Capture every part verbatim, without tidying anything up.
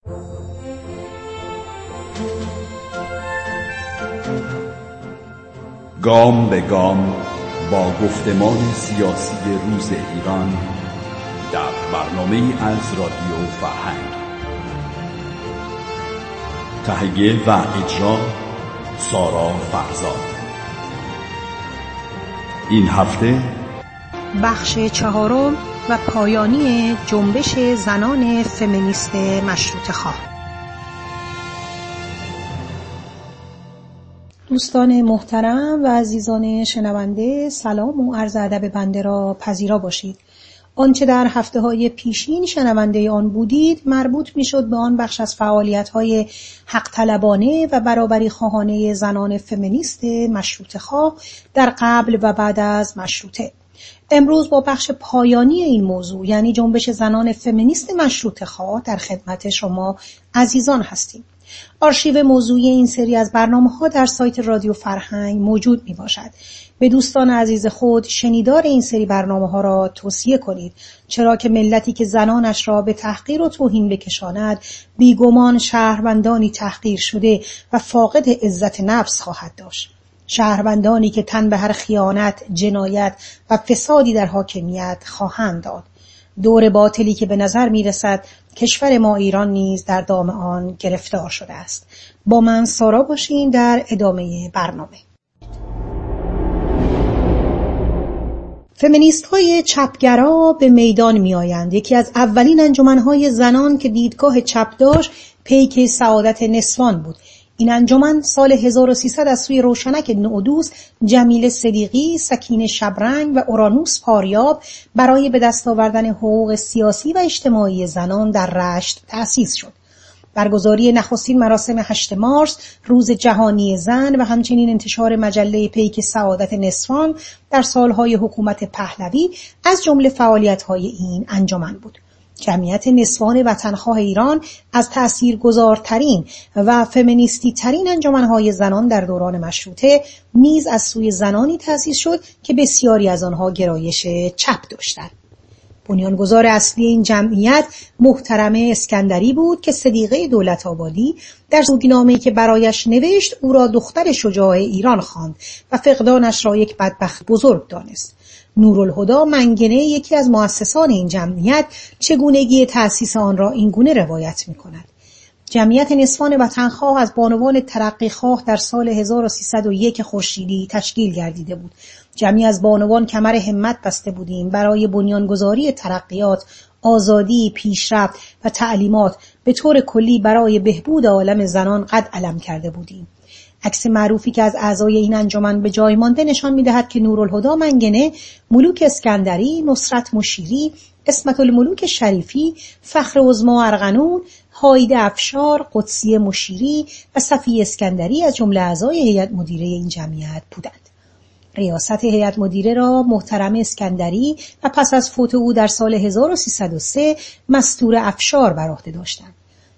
گام به گام با گفتمان سیاسی روز ایران در برنامه از رادیو فرهنگ. تهیه و اجرا سارا فرزاد. این هفته بخش چهارم و پایانی جنبش زنان فمینیست مشروطه خواه. دوستان محترم و عزیزان شنونده، سلام و عرض ادب بنده را پذیرا باشید. آنچه در هفته‌های پیشین شنونده آن بودید مربوط می‌شد به آن بخش از فعالیت‌های حق طلبانه و برابری خواهانه زنان فمینیست مشروطه خواه در قبل و بعد از مشروطه. امروز با بخش پایانی این موضوع، یعنی جنبش زنان فمینیست مشروطه خواه، در خدمت شما عزیزان هستیم. آرشیو موضوعی این سری از برنامه‌ها در سایت رادیو فرهنگ موجود میباشد. به دوستان عزیز خود شنیدار این سری برنامه‌ها را توصیه کنید، چرا که ملتی که زنانش را به تحقیر و توهین بکشاند بیگمان شهروندانی تحقیر شده و فاقد عزت نفس خواهد داشت. شهروندانی که تن به هر خیانت، جنایت و فسادی در حاکمیت خواهند داد. دور باطلی که به نظر می رسد کشور ما ایران نیز در دام آن گرفتار شده است. با من سارا باشین در ادامه برنامه. فمینیست های چپگرا به میدان می آیند. یکی از اولین انجمنهای زنان که دیدگاه چپ داشت پیک سعادت نسوان بود. این انجمن سال هزار و سیصد از سوی روشنک نودوس، جمیل صدیقی، سکینه شبرنگ و اورانوس پاریاب برای به دست آوردن حقوق سیاسی و اجتماعی زنان در رشت تأسیس شد. برگزاری نخستین مراسم هشت مارس، روز جهانی زن و همچنین انتشار مجله پیک سعادت نسوان در سالهای حکومت پهلوی از جمله فعالیت‌های این انجمن بود. جمعیت نسوان وطنخواه ایران از تأثیرگذارترین و فمینیستی ترین انجمنهای زنان در دوران مشروطه نیز از سوی زنانی تأسیس شد که بسیاری از آنها گرایش چپ داشتند. بنیانگذار اصلی این جمعیت محترمه اسکندری بود که صدیقه دولت‌آبادی در سوگنامه‌ای که برایش نوشت او را دختر شجاع ایران خواند و فقدانش را یک بدبخت بزرگ دانست. نورالهدی منگنه، یکی از مؤسسان این جمعیت، چگونگی تأسیس آن را این گونه روایت می‌کند: جمعیت نسوان وطنخواه از بانوان ترقیخواه در سال هزار و سیصد و یک خورشیدی تشکیل گردیده بود. جمعی از بانوان کمر همت بسته بودیم برای بنیانگذاری ترقیات، آزادی، پیشرفت و تعلیمات به طور کلی برای بهبود عالم زنان قد علم کرده بودیم. عکس معروفی که از اعضای این انجمن به جای مانده نشان می‌دهد که نورالهدی منگنه، ملوک اسکندری، نصرت مشیری، اسمت الملوک شریفی، فخر عظما ارغنون، هایده افشار، قدسی مشیری و صفی اسکندری از جمله اعضای هیئت مدیره این جمعیت بودند. ریاست هیئت مدیره را محترمه اسکندری و پس از فوت او در سال هزار و سیصد و سه مستور افشار بر عهده داشتند.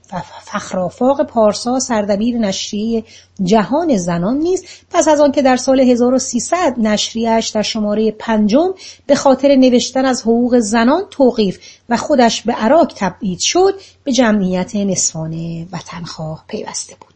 فخرآفاق پارسا، سردبیر نشریه جهان زنان نیز پس از آن که در سال هزار و سیصد نشریه‌اش در شماره پنجم به خاطر نوشتن از حقوق زنان توقیف و خودش به عراق تبعید شد، به جمعیت نسوان وطنخواه پیوسته بود.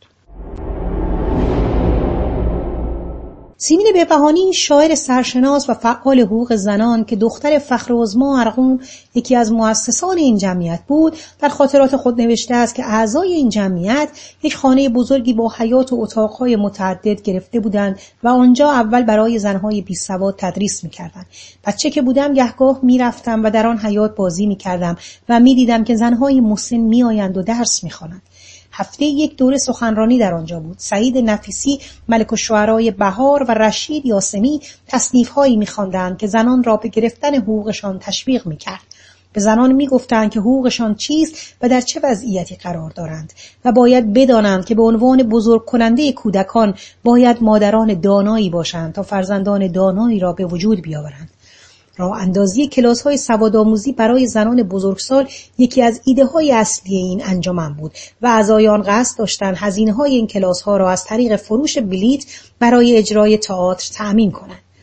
سیمین بهبهانی، شاعر سرشناس و فعال حقوق زنان که دختر فخر عظما ارغنون، یکی از مؤسسان این جمعیت بود، در خاطرات خود نوشته است که اعضای این جمعیت یک خانه بزرگی با حیاط و اتاقهای متعدد گرفته بودند و آنجا اول برای زنهای بیسواد تدریس می‌کردند. بچه که بودم گهگاه می‌رفتم و در آن حیاط بازی می‌کردم و می‌دیدم که زنهای مسن می‌آیند و درس می‌خوانند. هفته یک دوره سخنرانی در آنجا بود. سعید نفیسی، ملک الشعرای بهار و رشید یاسمی تصنیف‌هایی می‌خواندند که زنان را به گرفتن حقوقشان تشویق می‌کرد. به زنان می‌گفتند که حقوقشان چیست و در چه وضعیتی قرار دارند و باید بدانند که به عنوان بزرگ کننده کودکان باید مادران دانایی باشند تا فرزندان دانایی را به وجود بیاورند. راه اندازی کلاس‌های سوادآموزی برای زنان بزرگسال یکی از ایده‌های اصلی این انجمن بود و اعضای آن قصد داشتند هزینه‌های این کلاس‌ها را از طریق فروش بلیت برای اجرای تئاتر تأمین کنند.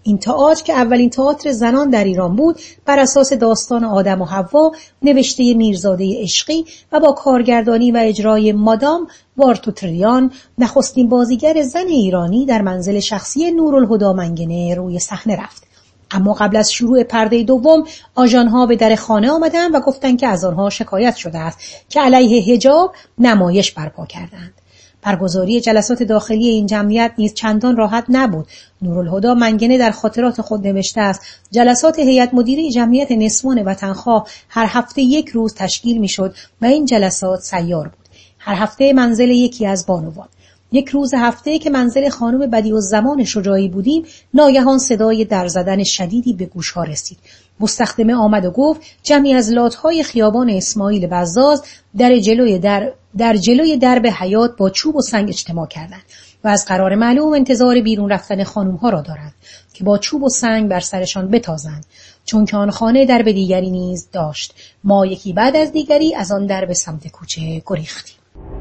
این تئاتر که اولین تئاتر زنان در ایران بود، بر اساس داستان آدم و حوا نوشته میرزاده عشقی و با کارگردانی و اجرای مادام وارتوتریان، نخستین بازیگر زن ایرانی در منزل شخصی نورالهدی منگنه روی صحنه رفت. اما قبل از شروع پرده دوم، آژان‌ها به در خانه آمدند و گفتند که از آنها شکایت شده است که علیه حجاب نمایش برپا کردند. برگزاری جلسات داخلی این جمعیت نیز چندان راحت نبود. نورالهدی منگنه در خاطرات خود نوشته است: جلسات هیئت مدیره جمعیت نسوان وطنخواه هر هفته یک روز تشکیل می‌شد و این جلسات سیار بود. هر هفته منزل یکی از بانوان. یک روز هفته که منزل خانم بدیع‌الزمان شجاعی بودیم، ناگهان صدای در زدن شدیدی به گوش‌ها رسید. مستخدمه آمد و گفت جمعی از لات‌های خیابان اسماعیل بزاز در جلوی در در جلوی درب حیاط با چوب و سنگ اجتماع کردند و از قرار معلوم انتظار بیرون رفتن خانم‌ها را دارند که با چوب و سنگ بر سرشان بتازند، چون که آن خانه درب دیگری نیز داشت. ما یکی بعد از دیگری از آن درب سمت کوچه گریختیم.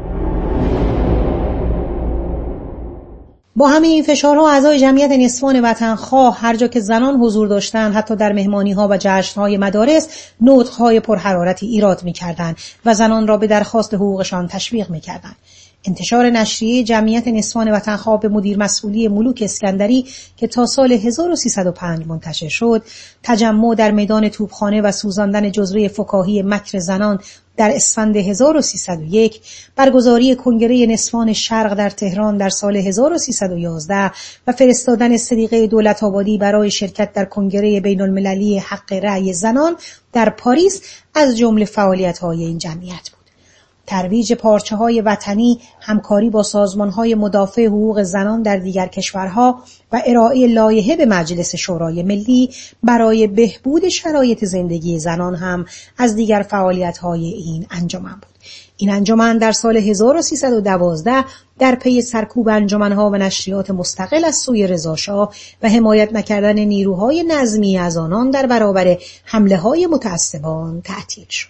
با همه این فشارها اعضای جمعیت نسوان وطنخواه هر جا که زنان حضور داشتند، حتی در مهمانی‌ها و جشن‌های مدارس، نطق‌های پرحرارتی ایراد می‌کردند و زنان را به درخواست حقوقشان تشویق می‌کردند. انتشار نشریه جمعیت نسوان وطنخواه به مدیر مسئولی ملوک اسکندری که تا سال هزار و سیصد و پنج منتشر شد، تجمع در میدان توپخانه و سوزاندن جزوه فکاهی مکر زنان در اسفند هزار و سیصد و یک، برگزاری کنگره نسوان شرق در تهران در سال هزار و سیصد و یازده و فرستادن صدیقه دولت‌آبادی برای شرکت در کنگره بین‌المللی حق رأی زنان در پاریس از جمله فعالیت‌های این جمعیت بود. ترویج پارچه‌های وطنی، همکاری با سازمان‌های مدافع حقوق زنان در دیگر کشورها و ارائه لایحه به مجلس شورای ملی برای بهبود شرایط زندگی زنان هم از دیگر فعالیت‌های این انجمن بود. این انجمن در سال هزار و سیصد و دوازده در پی سرکوب انجمن‌ها و نشریات مستقل از سوی رضاشاه و حمایت نکردن نیروهای نظمی از آنان در برابر حمله‌های متعصبان تعطیل شد.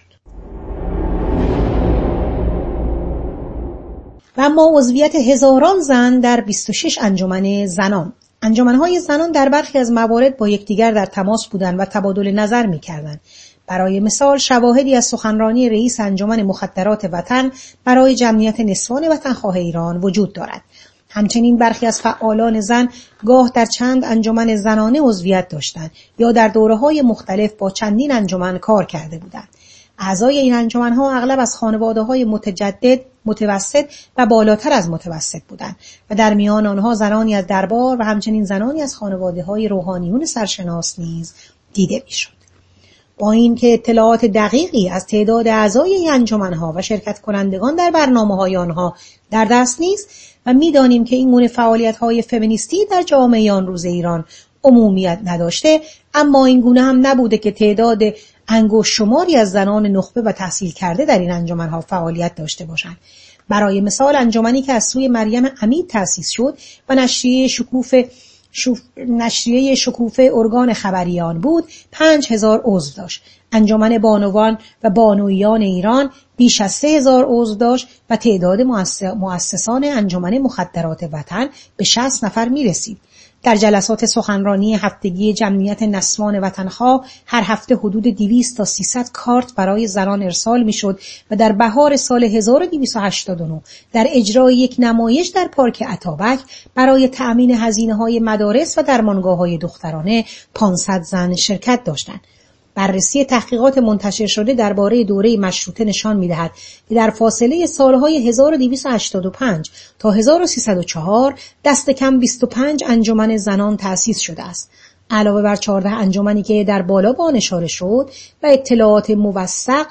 و اما عضویت هزاران زن در بیست و شش انجمن زنان. انجمن‌های زنان در برخی از موارد با یکدیگر در تماس بودند و تبادل نظر می‌کردند. برای مثال شواهدی از سخنرانی رئیس انجمن مخدرات وطن برای جمعیت نسوان وطنخواه ایران وجود دارد. همچنین برخی از فعالان زن گاه در چند انجمن زنانه عضویت داشتند یا در دوره‌های مختلف با چندین انجمن کار کرده بودند. اعضای این انجمن‌ها اغلب از خانواده‌های متجدد، متوسط و بالاتر از متوسط بودند و در میان آنها زنانی از دربار و همچنین زنانی از خانواده‌های روحانیون سرشناس نیز دیده می‌شد. با اینکه اطلاعات دقیقی از تعداد اعضای این انجمن‌ها و شرکت کنندگان در برنامه‌های آنها در دست نیست و می‌دانیم که این گونه فعالیت‌های فمینیستی در جامعه آن روز ایران عمومیت نداشته، اما این گونه هم نبوده که تعداد انگشت شماری از زنان نخبه و تحصیل کرده در این انجمن‌ها فعالیت داشته باشند. برای مثال انجمنی که از سوی مریم امید تأسیس شد و نشریه شکوف شوف... نشریه شکوفه ارگان خبریان بود، پنج هزار عضو داشت. انجمن بانوان و بانویان ایران بیش از سه هزار عضو داشت و تعداد مؤسسان انجمن مخدرات وطن به شصت نفر می رسید. در جلسات سخنرانی هفتگی جمعیت نسوان وطنخواه هر هفته حدود دویست تا سیصد کارت برای زنان ارسال میشد و در بهار سال هزار و دویست و هشتاد و نه در اجرای یک نمایش در پارک اتابک برای تأمین هزینه‌های مدارس و درمانگاه‌های دخترانه پانصد زن شرکت داشتند. بررسی تحقیقات منتشر شده درباره دوره مشروطه نشان می‌دهد که در فاصله سالهای هزار و دویست و هشتاد و پنج تا هزار و سیصد و چهار دست کم بیست و پنج انجمن زنان تأسیس شده است. علاوه بر چهارده انجمنی که در بالا با آن اشاره شد و اطلاعات موثق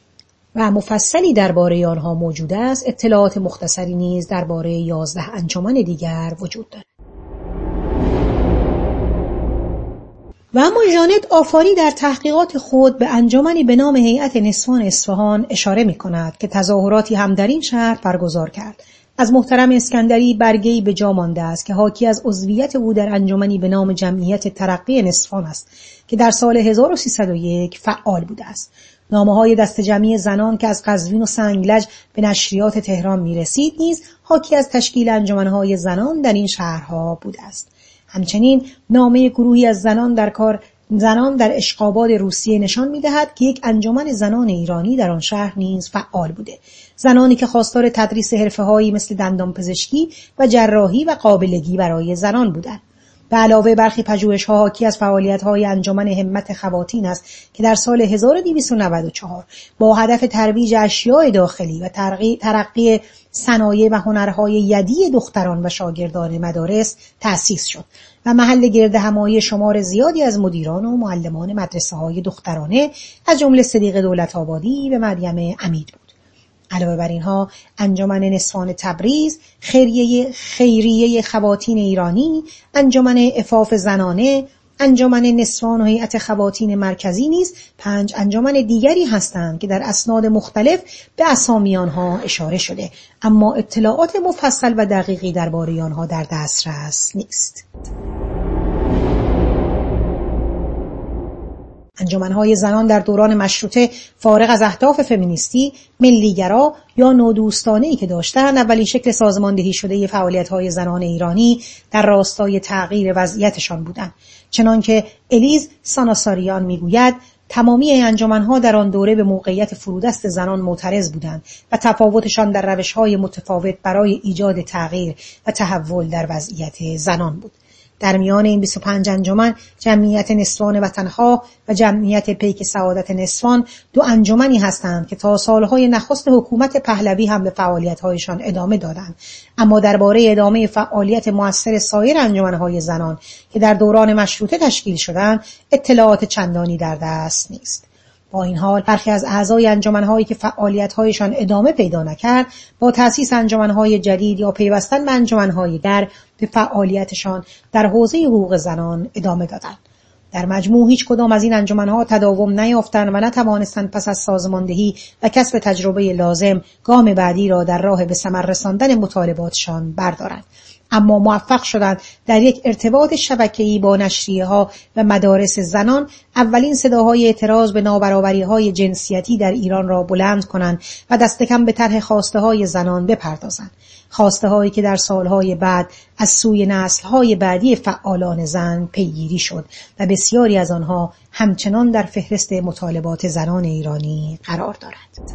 و مفصلی درباره آنها موجود است، اطلاعات مختصری نیز درباره یازده انجمن دیگر وجود دارد. و اما ژانت آفاری در تحقیقات خود به انجمنی به نام هیئت نسوان اصفهان اشاره می کند که تظاهراتی هم در این شهر برگزار کرد. از محترم اسکندری برگه‌ای به جا مانده است که حاکی از عضویت او در انجمنی به نام جمعیت ترقی نسوان است که در سال هزار و سیصد و یک فعال بوده است. نامه‌های دست جمعی زنان که از قزوین و سنگلج به نشریات تهران می‌رسید نیز حاکی از تشکیل انجمن‌های زنان در این شهرها بوده است. همچنین نامه گروهی از زنان در کار زنان در اشقاباد روسیه نشان می‌دهد که یک انجمن زنان ایرانی در آن شهر نیز فعال بوده. زنانی که خواستار تدریس حرفه‌هایی مثل دندانپزشکی و جراحی و قابلگی برای زنان بودند. به علاوه برخی پژوهش‌ها حاکی از فعالیت‌های انجمن همت خواتین است که در سال هزار و دویست و نود و چهار با هدف ترویج اشیاء داخلی و ترقی, ترقی صنایع و هنرهای یدی دختران و شاگردان مدارس تأسیس شد و محل گردهمایی شمار زیادی از مدیران و معلمان مدرسه‌های دخترانه از جمله صدیق دولت‌آبادی و مریم امید بود. علاوه بر اینها انجمن نسوان تبریز، خیریه خیریه خواتین ایرانی، انجمن عفاف زنانه، انجمن نسوان و هیئت خواتین مرکزی نیز پنج انجمن دیگری هستند که در اسناد مختلف به اسامی آنها اشاره شده، اما اطلاعات مفصل و دقیقی درباره آنها در دسترس نیست. انجمن‌های زنان در دوران مشروطه فارغ از اهداف فمینیستی، ملیگرا یا نودوستانه‌ای که داشتند، اولین شکل سازماندهی شده فعالیت‌های زنان ایرانی در راستای تغییر وضعیتشان بودند. چنانکه الیز ساناساریان می‌گوید تمامی انجمن‌ها در آن دوره به موقعیت فرودست زنان معترض بودند و تفاوتشان در روش‌های متفاوت برای ایجاد تغییر و تحول در وضعیت زنان بود. در میان این بیست و پنج انجمن جمعیت نسوان وطن‌ها و جمعیت پیک سعادت نسوان دو انجمنی هستند که تا سالهای نخست حکومت پهلوی هم به فعالیت‌هایشان ادامه دادند، اما درباره ادامه فعالیت مؤثر سایر انجمن‌های زنان که در دوران مشروطه تشکیل شدند اطلاعات چندانی در دست نیست. با این حال برخی از اعضای انجمن‌هایی که فعالیت‌هایشان ادامه پیدا نکرد با تأسیس انجمن‌های جدید یا پیوستن به انجمن‌های دیگر به فعالیتشان در حوزه حقوق زنان ادامه دادند. در مجموع هیچ کدام از این انجمن‌ها تداوم نیافتند و نتوانستند پس از سازماندهی و کسب تجربه لازم گام بعدی را در راه به ثمر رساندن مطالباتشان بردارند، اما موفق شدند در یک ارتباط شبکه‌ای با نشریه‌ها و مدارس زنان اولین صداهای اعتراض به نابرابری‌های جنسیتی در ایران را بلند کنند و دست کم به طرح خواسته‌های زنان بپردازند، خواسته‌هایی که در سالهای بعد از سوی نسل‌های بعدی فعالان زن پیگیری شد و بسیاری از آنها همچنان در فهرست مطالبات زنان ایرانی قرار دارد.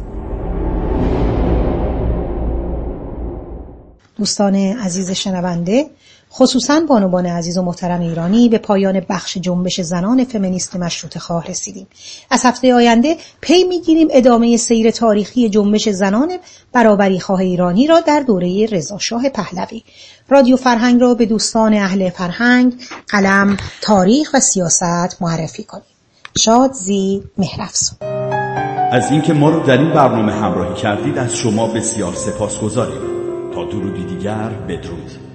دوستان عزیز شنونده، خصوصاً بانوان عزیز و محترم ایرانی، به پایان بخش جنبش زنان فمینیست مشروطه خواه رسیدیم. از هفته آینده پی میگیریم ادامه سیر تاریخی جنبش زنان برابری خواه ایرانی را در دوره رضا شاه پهلوی. رادیو فرهنگ را به دوستان اهل فرهنگ، قلم، تاریخ و سیاست معرفی کنیم. شاد زی مهرافزون. از اینکه ما رو در این برنامه همراهی کردید از شما بسیار سپاسگزاریم. تا درودی دیگر، بدرود.